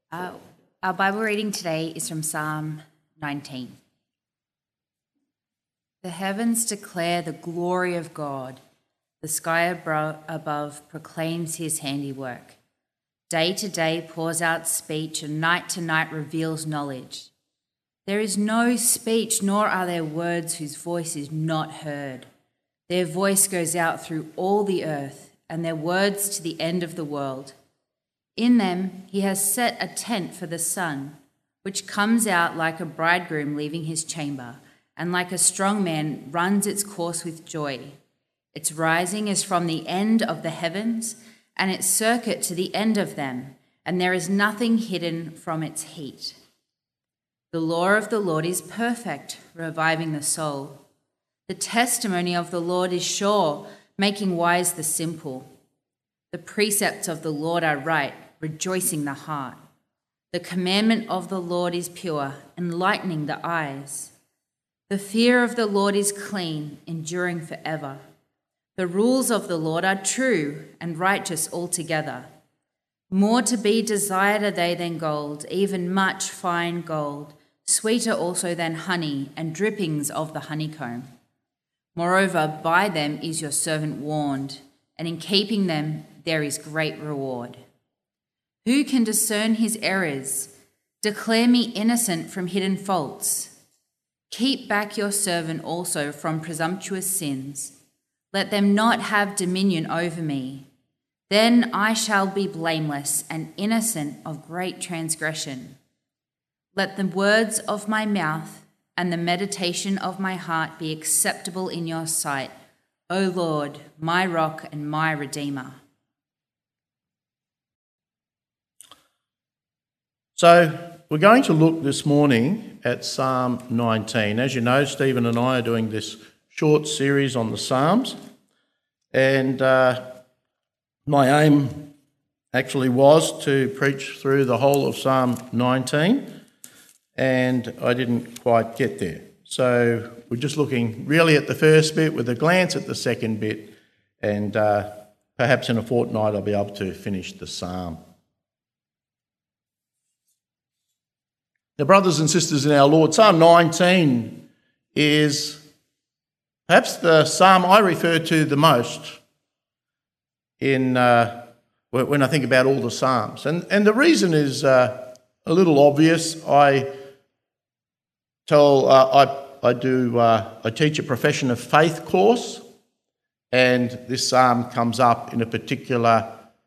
Our Bible reading today is from Psalm 19. The heavens declare the glory of God. The sky above proclaims his handiwork. Day to day pours out speech, and night to night reveals knowledge. There is no speech, nor are there words whose voice is not heard. Their voice goes out through all the earth, and their words to the end of the world. In them he has set a tent for the sun, which comes out like a bridegroom leaving his chamber, and like a strong man runs its course with joy. Its rising is from the end of the heavens, and its circuit to the end of them, and there is nothing hidden from its heat. The law of the Lord is perfect, reviving the soul. The testimony of the Lord is sure, making wise the simple. The precepts of the Lord are right, rejoicing the heart. The commandment of the Lord is pure, enlightening the eyes. The fear of the Lord is clean, enduring forever. The rules of the Lord are true and righteous altogether. More to be desired are they than gold, even much fine gold, sweeter also than honey and drippings of the honeycomb. Moreover, by them is your servant warned, and in keeping them there is great reward. Who can discern his errors? Declare me innocent from hidden faults. Keep back your servant also from presumptuous sins. Let them not have dominion over me. Then I shall be blameless and innocent of great transgression. Let the words of my mouth and the meditation of my heart be acceptable in your sight, O Lord, my rock and my redeemer. So we're going to look this morning at Psalm 19. As you know, Stephen and I are doing this short series on the Psalms, and my aim actually was to preach through the whole of Psalm 19, and I didn't quite get there. So we're just looking really at the first bit with a glance at the second bit, and perhaps in a fortnight I'll be able to finish the psalm. Now, brothers and sisters in our Lord, Psalm 19 is perhaps the psalm I refer to the most in when I think about all the psalms. And the reason is a little obvious. I teach a profession of faith course, and this psalm comes up in a particular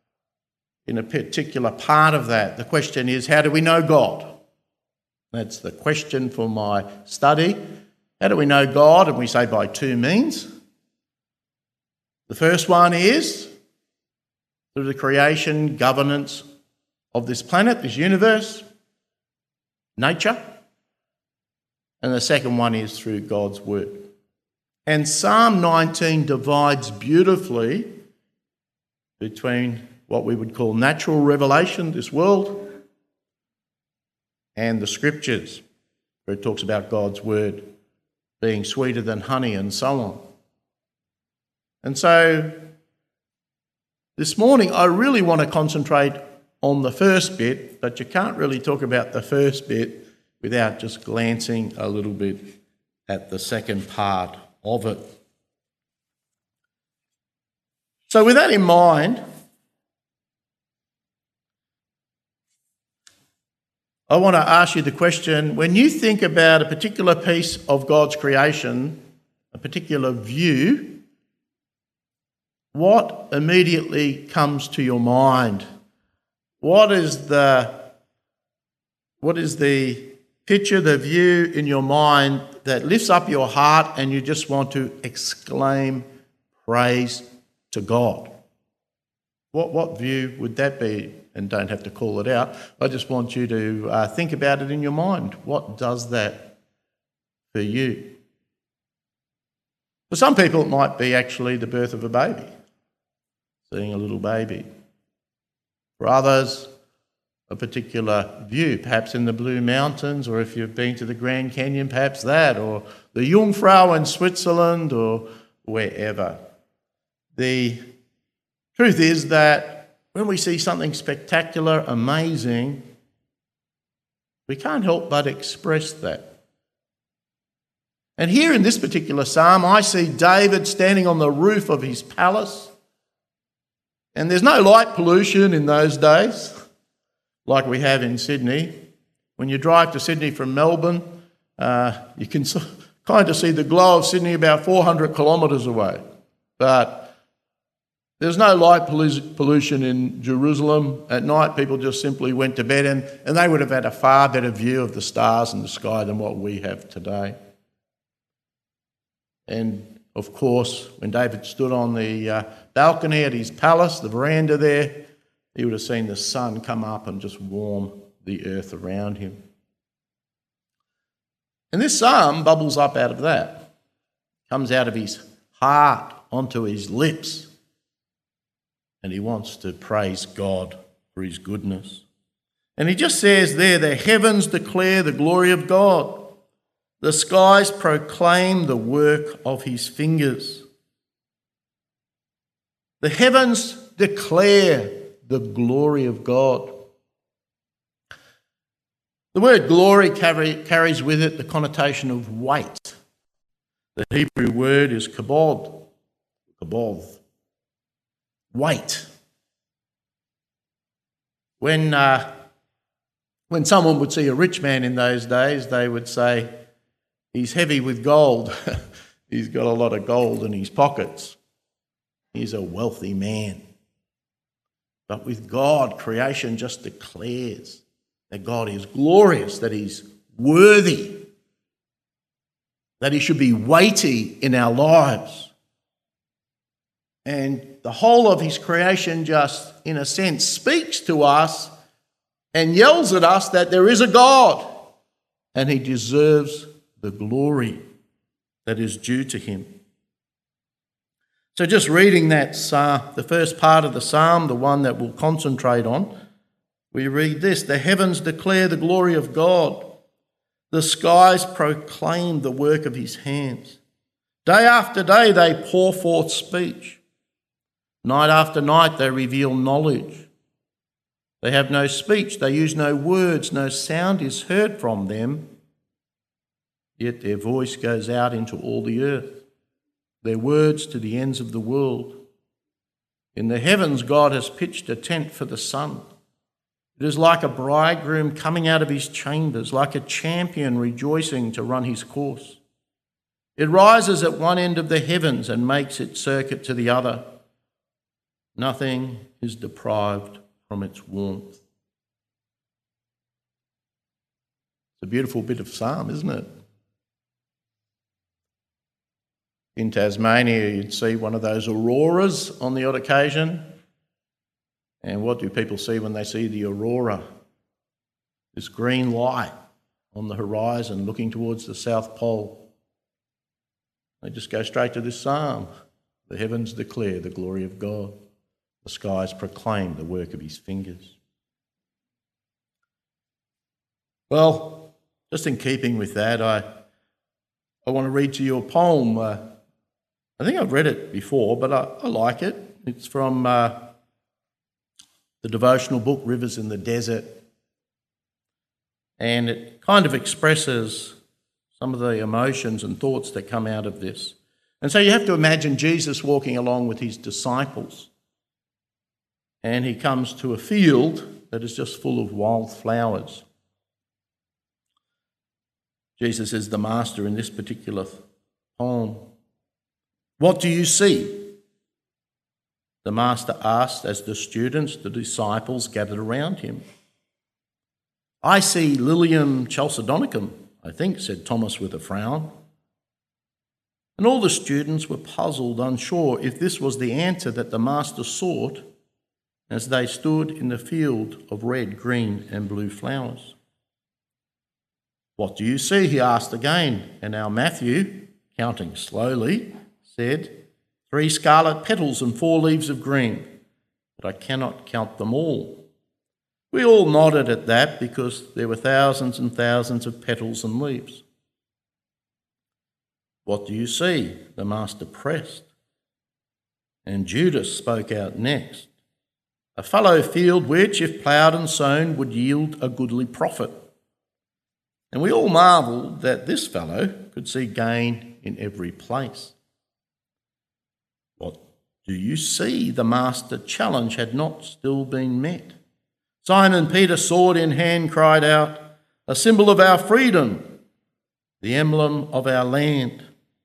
part of that. The question is, how do we know God? That's the question for my study. How do we know God? And we say by two means. The first one is through the creation, governance of this planet, this universe, nature. And the second one is through God's word. And Psalm 19 divides beautifully between what we would call natural revelation, this world, and the scriptures, where it talks about God's word being sweeter than honey and so on. And so this morning I really want to concentrate on the first bit, but you can't really talk about the first bit without just glancing a little bit at the second part of it. So with that in mind, I want to ask you the question, when you think about a particular piece of God's creation, a particular view, what immediately comes to your mind? What is the picture, the view in your mind that lifts up your heart and you just want to exclaim praise to God? What view would that be? And don't have to call it out. I just want you to think about it in your mind. What does that for you? For some people, it might be actually the birth of a baby, seeing a little baby. For others, a particular view, perhaps in the Blue Mountains, or if you've been to the Grand Canyon, perhaps that, or the Jungfrau in Switzerland, or wherever. The truth is that when we see something spectacular, amazing, We can't help but express that. And here in this particular psalm, I see David standing on the roof of his palace. And there's no light pollution in those days, like we have in Sydney. When you drive to Sydney from Melbourne, you can kind of see the glow of Sydney about 400 kilometres away. But there's no light pollution in Jerusalem. At night, people just simply went to bed, and they would have had a far better view of the stars and the sky than what we have today. And of course, when David stood on the balcony at his palace, the veranda there, he would have seen the sun come up and just warm the earth around him. And this psalm bubbles up out of that, comes out of his heart onto his lips, and he wants to praise God for his goodness. And he just says there, the heavens declare the glory of God. The skies proclaim the work of his fingers. The heavens declare the glory of God. The word glory carries with it the connotation of weight. The Hebrew word is kabod, weight. When someone would see a rich man in those days, they would say, he's heavy with gold. He's got a lot of gold in his pockets. He's a wealthy man. But with God, creation just declares that God is glorious, that he's worthy, that he should be weighty in our lives. And the whole of his creation just, in a sense, speaks to us and yells at us that there is a God and he deserves the glory that is due to him. So just reading that the first part of the psalm, the one that we'll concentrate on, we read this: the heavens declare the glory of God. The skies proclaim the work of his hands. Day after day they pour forth speech. Night after night they reveal knowledge. They have no speech, they use no words, no sound is heard from them. Yet their voice goes out into all the earth, their words to the ends of the world. In the heavens God has pitched a tent for the sun. It is like a bridegroom coming out of his chambers, like a champion rejoicing to run his course. It rises at one end of the heavens and makes its circuit to the other. Nothing is deprived from its warmth. It's a beautiful bit of psalm, isn't it? In Tasmania, you'd see one of those auroras on the odd occasion. And what do people see when they see the aurora? This green light on the horizon looking towards the South Pole. They just go straight to this psalm. The heavens declare the glory of God. The skies proclaim the work of his fingers. Well, just in keeping with that, I want to read to you a poem. I think I've read it before, but I like it. It's from the devotional book, Rivers in the Desert. And it kind of expresses some of the emotions and thoughts that come out of this. And so you have to imagine Jesus walking along with his disciples. And he comes to a field that is just full of wild flowers. Jesus is the master in this particular poem. What do you see? The master asked as the students, the disciples, gathered around him. I see Lilium chalcedonicum, I think, said Thomas with a frown. And all the students were puzzled, unsure if this was the answer that the master sought as they stood in the field of red, green and blue flowers. What do you see? He asked again, and our Matthew, counting slowly, said, 3 scarlet petals and 4 leaves of green, but I cannot count them all. We all nodded at that because there were thousands and thousands of petals and leaves. What do you see? The master pressed. And Judas spoke out next. A fallow field which, if ploughed and sown, would yield a goodly profit. And we all marvelled that this fellow could see gain in every place. What do you see? The master challenge had not still been met. Simon Peter, sword in hand, cried out, a symbol of our freedom, the emblem of our land.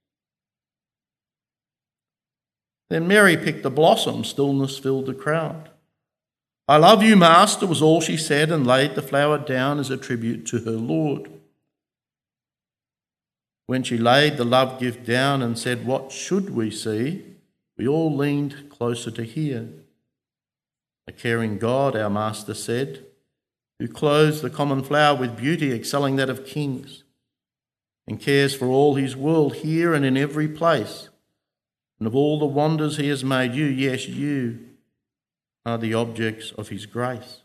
Then Mary picked the blossom, stillness filled the crowd. I love you, Master, was all she said, and laid the flower down as a tribute to her Lord. When she laid the love gift down and said, what should we see? We all leaned closer to hear. A caring God, our Master said, who clothes the common flower with beauty excelling that of kings, and cares for all his world here and in every place, and of all the wonders he has made, you, yes, you, are the objects of his grace.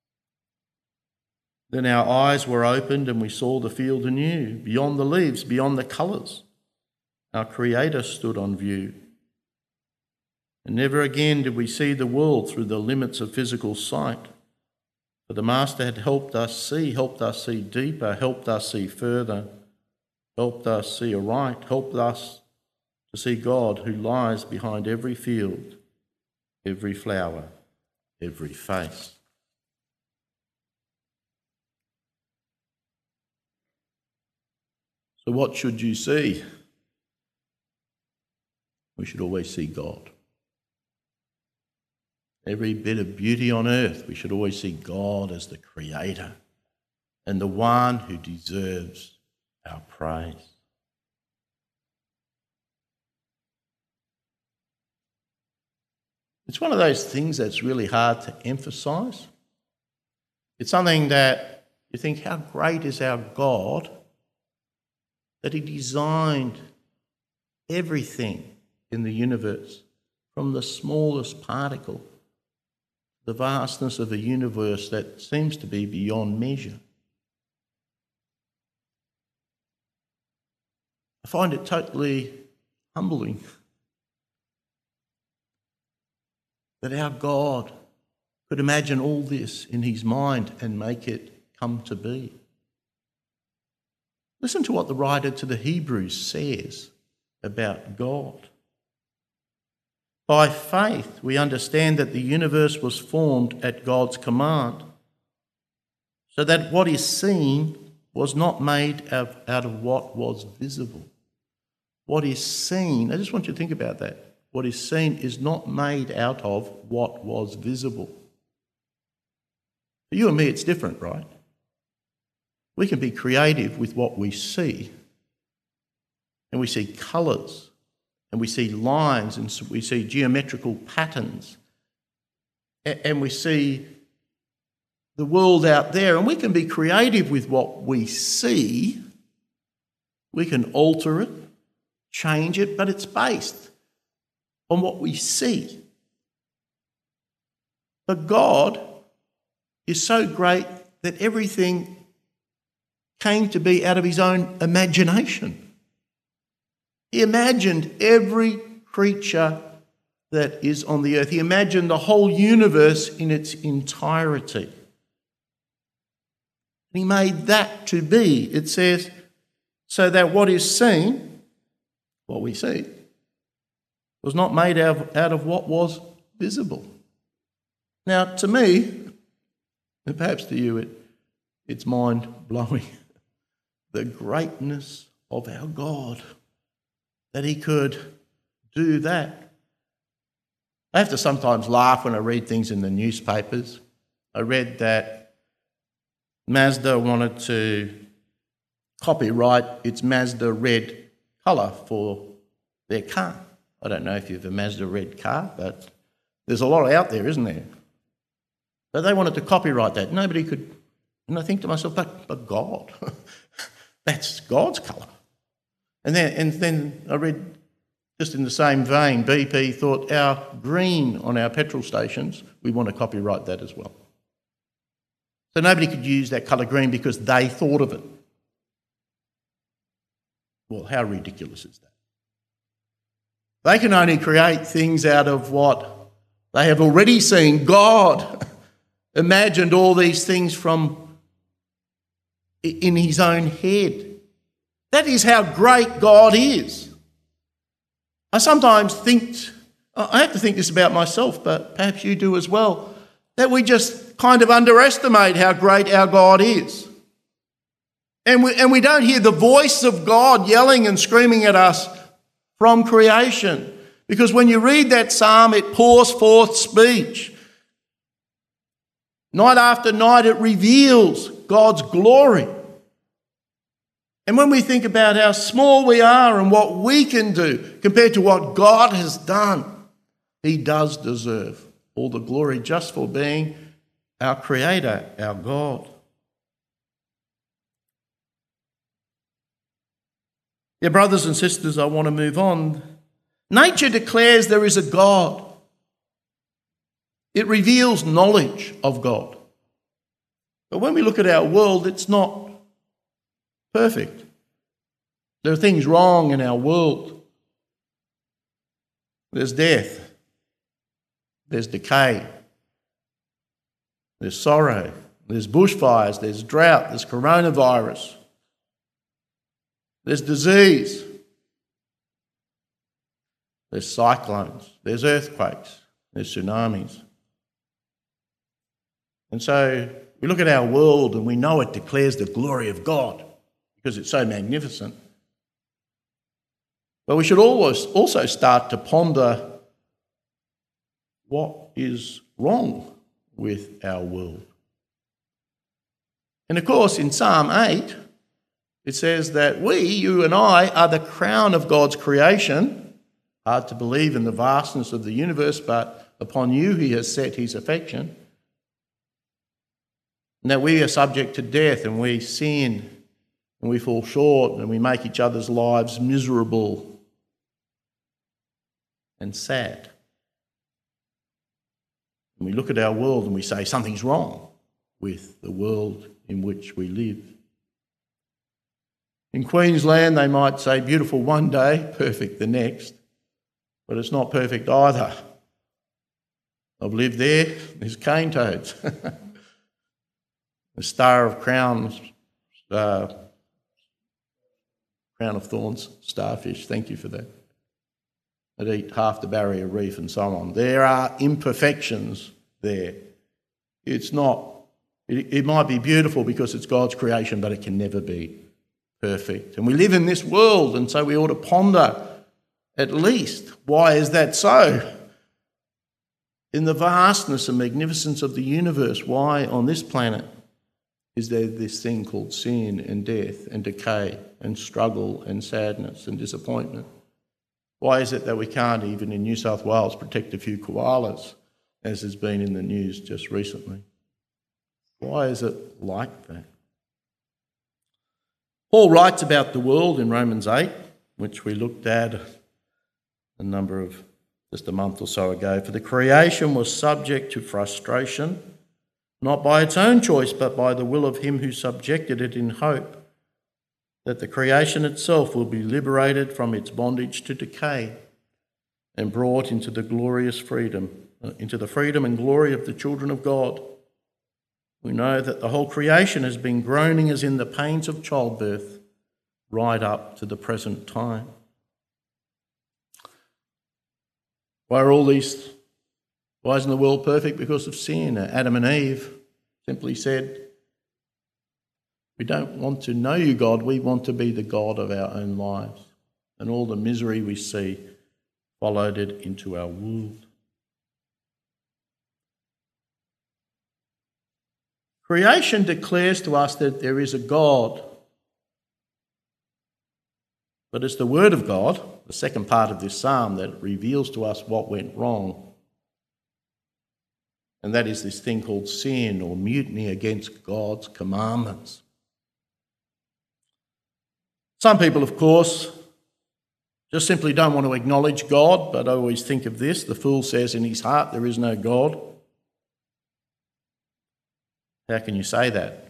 Then our eyes were opened and we saw the field anew, beyond the leaves, beyond the colours. Our Creator stood on view. And never again did we see the world through the limits of physical sight. For the Master had helped us see deeper, helped us see further, helped us see aright, helped us to see God who lies behind every field, every flower, every face. So what should you see? We should always see God. Every bit of beauty on earth, we should always see God as the Creator and the one who deserves our praise. It's one of those things that's really hard to emphasise. It's something that you think, how great is our God that he designed everything in the universe, from the smallest particle, the vastness of a universe that seems to be beyond measure. I find it totally humbling that our God could imagine all this in his mind and make it come to be. Listen to what the writer to the Hebrews says about God. By faith, we understand that the universe was formed at God's command, so that what is seen was not made out of what was visible. What is seen, I just want you to think about that. What is seen is not made out of what was visible. For you and me, it's different, right? We can be creative with what we see, and we see colours, and we see lines, and we see geometrical patterns, and we see the world out there, and we can be creative with what we see. We can alter it, change it, but it's based on what we see. But God is so great that everything came to be out of his own imagination. He imagined every creature that is on the earth. He imagined the whole universe in its entirety. And he made that to be, it says, so that what is seen, what we see, was not made out of what was visible. Now, to me, and perhaps to you, it's mind-blowing, the greatness of our God, that he could do that. I have to sometimes laugh when I read things in the newspapers. I read that Mazda wanted to copyright its Mazda red colour for their car. I don't know if you have a Mazda red car, but there's a lot out there, isn't there? But they wanted to copyright that. Nobody could. And I think to myself, but God, that's God's colour. And then I read, just in the same vein, BP thought our green on our petrol stations, we want to copyright that as well. So nobody could use that colour green because they thought of it. Well, how ridiculous is that? They can only create things out of what they have already seen. God imagined all these things from in his own head. That is how great God is. I sometimes think, I have to think this about myself, but perhaps you do as well, that we just kind of underestimate how great our God is. And we don't hear the voice of God yelling and screaming at us from creation. Because when you read that psalm, it pours forth speech. Night after night, it reveals God's glory. And when we think about how small we are and what we can do compared to what God has done, he does deserve all the glory just for being our Creator, our God. Yeah, brothers and sisters, I want to move on. Nature declares there is a God. It reveals knowledge of God. But when we look at our world, it's not perfect. There are things wrong in our world. There's death. There's decay. There's sorrow. There's bushfires. There's drought. There's coronavirus. There's disease. There's cyclones. There's earthquakes. There's tsunamis. And so we look at our world and we know it declares the glory of God because it's so magnificent. But we should always also start to ponder what is wrong with our world. And of course, in Psalm 8, it says that we, you and I, are the crown of God's creation. Hard to believe in the vastness of the universe, but upon you he has set his affection. And that we are subject to death and we sin and we fall short and we make each other's lives miserable and sad. And we look at our world and we say something's wrong with the world in which we live. In Queensland, they might say beautiful one day, perfect the next, but it's not perfect either. I've lived there, there's cane toads. The Star of Crowns, Crown of Thorns starfish, thank you for that. They eat half the barrier reef and so on. There are imperfections there. It's not, it might be beautiful because it's God's creation, but it can never be perfect. And we live in this world, and so we ought to ponder at least, why is that so? In the vastness and magnificence of the universe, why on this planet is there this thing called sin and death and decay and struggle and sadness and disappointment? Why is it that we can't, even in New South Wales, protect a few koalas, as has been in the news just recently? Why is it like that? Paul writes about the world in Romans 8, which we looked at just a month or so ago. For the creation was subject to frustration, not by its own choice, but by the will of him who subjected it, in hope that the creation itself will be liberated from its bondage to decay and brought into the freedom and glory of the children of God. We know that the whole creation has been groaning as in the pains of childbirth right up to the present time. Why isn't the world perfect? Because of sin. Adam and Eve simply said, we don't want to know you, God, we want to be the God of our own lives. And all the misery we see followed it into our world. Creation declares to us that there is a God. But it's the Word of God, the second part of this psalm, that reveals to us what went wrong. And that is this thing called sin or mutiny against God's commandments. Some people, of course, just simply don't want to acknowledge God, but I always think of this: the fool says in his heart there is no God. How can you say that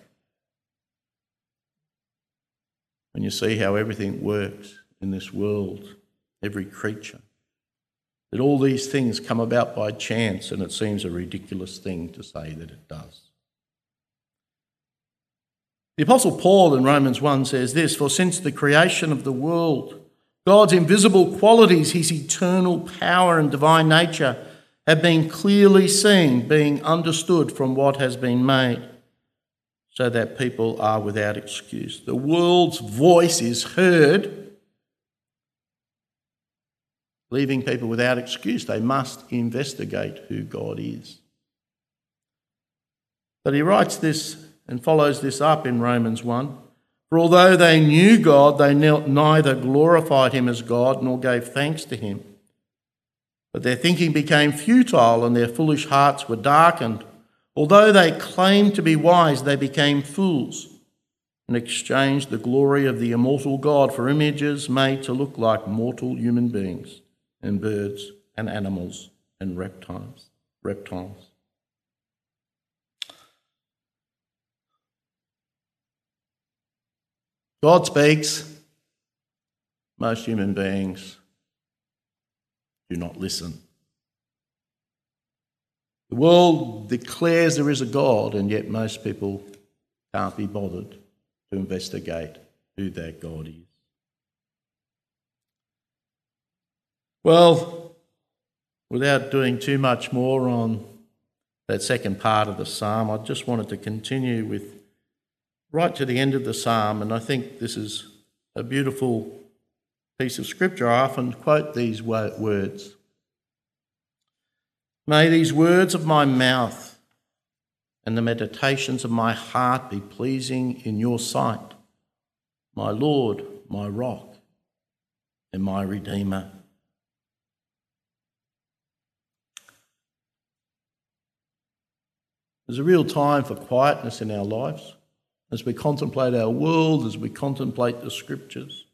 when you see how everything works in this world, every creature? That all these things come about by chance, and it seems a ridiculous thing to say that it does. The Apostle Paul in Romans 1 says this, "For since the creation of the world, God's invisible qualities, his eternal power and divine nature, have been clearly seen, being understood from what has been made, so that people are without excuse." The world's voice is heard, leaving people without excuse. They must investigate who God is. But he writes this and follows this up in Romans 1. "For although they knew God, they neither glorified him as God nor gave thanks to him. But their thinking became futile and their foolish hearts were darkened. Although they claimed to be wise, they became fools and exchanged the glory of the immortal God for images made to look like mortal human beings and birds and animals and reptiles. God speaks. Most human beings do not listen. The world declares there is a God, and yet most people can't be bothered to investigate who that God is. Well, without doing too much more on that second part of the psalm, I just wanted to continue with right to the end of the psalm, and I think this is a beautiful piece of scripture. I often quote these words. "May these words of my mouth and the meditations of my heart be pleasing in your sight, my Lord, my rock, and my Redeemer." There's a real time for quietness in our lives as we contemplate our world, as we contemplate the scriptures.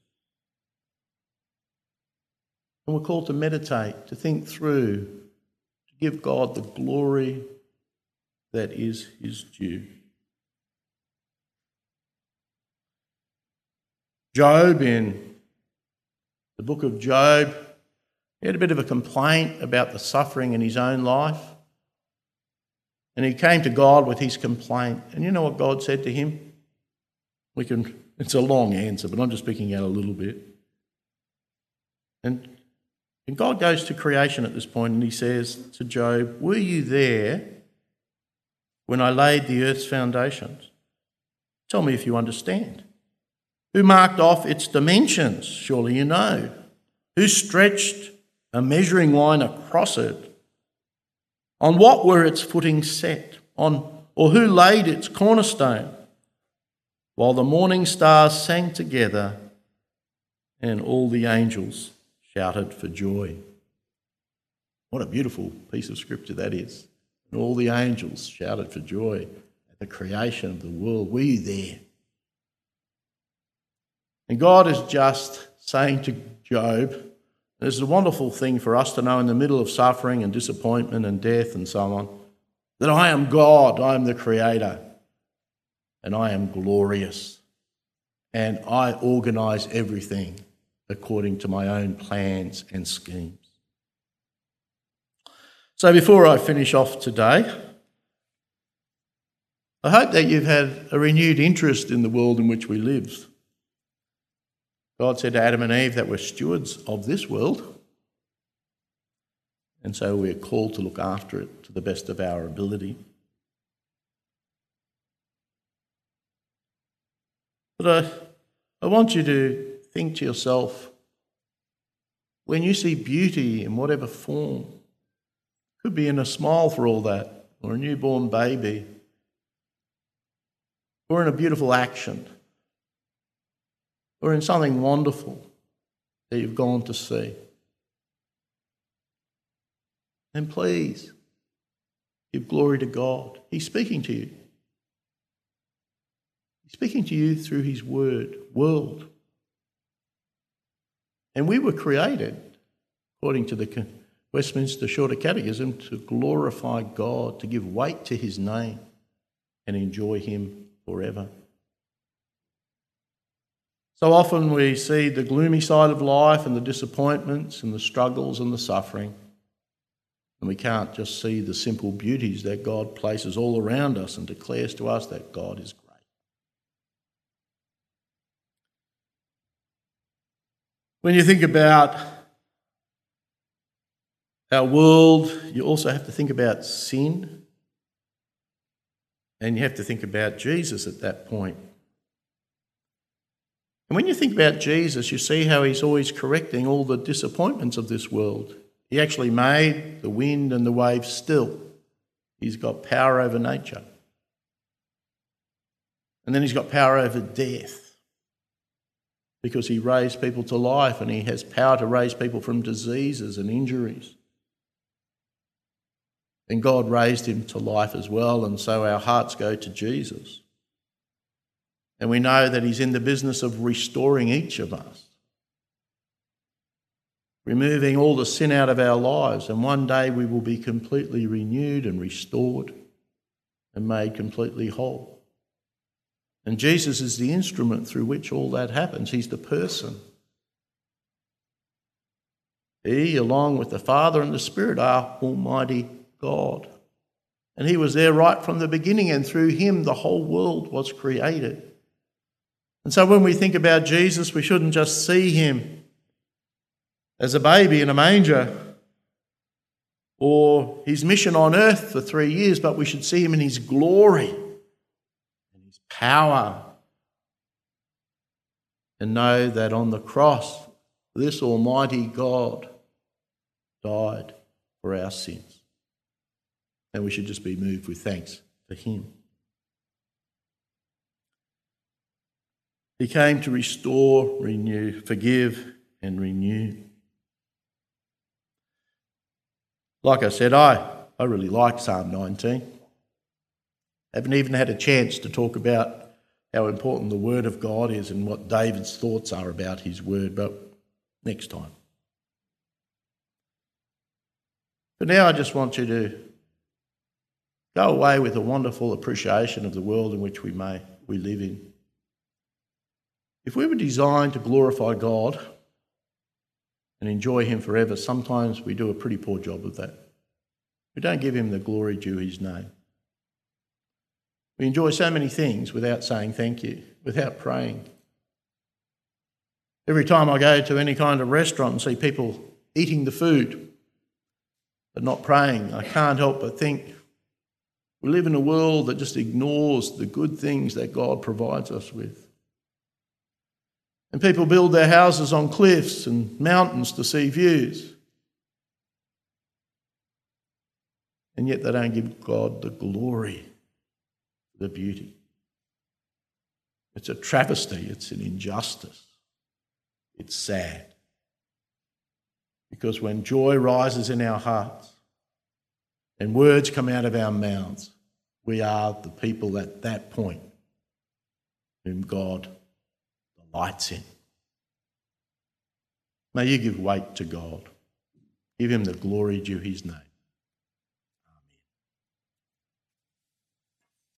And we're called to meditate, to think through, to give God the glory that is his due. Job, in the book of Job, he had a bit of a complaint about the suffering in his own life. And he came to God with his complaint. And you know what God said to him? It's a long answer, but I'm just picking out a little bit. And God goes to creation at this point and he says to Job, "Were you there when I laid the earth's foundations? Tell me if you understand. Who marked off its dimensions? Surely you know. Who stretched a measuring line across it? On what were its footings set? Or who laid its cornerstone? While the morning stars sang together and all the angels shouted for joy." What a beautiful piece of scripture that is. And all the angels shouted for joy at the creation of the world. Were you there? And God is just saying to Job, this is a wonderful thing for us to know in the middle of suffering and disappointment and death and so on, that I am God, I am the Creator, and I am glorious, and I organise everything according to my own plans and schemes. So before I finish off today, I hope that you've had a renewed interest in the world in which we live. God said to Adam and Eve that we're stewards of this world, and so we're called to look after it to the best of our ability. But I want you to think to yourself, when you see beauty in whatever form, could be in a smile for all that, or a newborn baby, or in a beautiful action, or in something wonderful that you've gone to see, then please give glory to God. He's speaking to you. He's speaking to you through his world. And we were created, according to the Westminster Shorter Catechism, to glorify God, to give weight to his name and enjoy him forever. So often we see the gloomy side of life and the disappointments and the struggles and the suffering, and we can't just see the simple beauties that God places all around us and declares to us that God is great. When you think about our world, you also have to think about sin, and you have to think about Jesus at that point. And when you think about Jesus, you see how he's always correcting all the disappointments of this world. He actually made the wind and the waves still. He's got power over nature. And then he's got power over death, because he raised people to life, and he has power to raise people from diseases and injuries. And God raised him to life as well, and so our hearts go to Jesus. And we know that he's in the business of restoring each of us, removing all the sin out of our lives, and one day we will be completely renewed and restored and made completely whole. And Jesus is the instrument through which all that happens. He's the person. He, along with the Father and the Spirit, are Almighty God. And he was there right from the beginning, and through him the whole world was created. And so when we think about Jesus, we shouldn't just see him as a baby in a manger or his mission on earth for 3 years, but we should see him in his glory and his power, and know that on the cross, this Almighty God died for our sins. And we should just be moved with thanks for him. He came to restore, renew, forgive and renew. Like I said, I really like Psalm 19. Haven't even had a chance to talk about how important the Word of God is and what David's thoughts are about his Word, but next time. But now I just want you to go away with a wonderful appreciation of the world in which we live in. If we were designed to glorify God and enjoy him forever, sometimes we do a pretty poor job of that. We don't give him the glory due his name. We enjoy so many things without saying thank you, without praying. Every time I go to any kind of restaurant and see people eating the food but not praying, I can't help but think we live in a world that just ignores the good things that God provides us with. And people build their houses on cliffs and mountains to see views. And yet they don't give God the glory, the beauty. It's a travesty. It's an injustice. It's sad. Because when joy rises in our hearts and words come out of our mouths, we are the people at that point whom God delights in. May you give weight to God. Give him the glory due his name.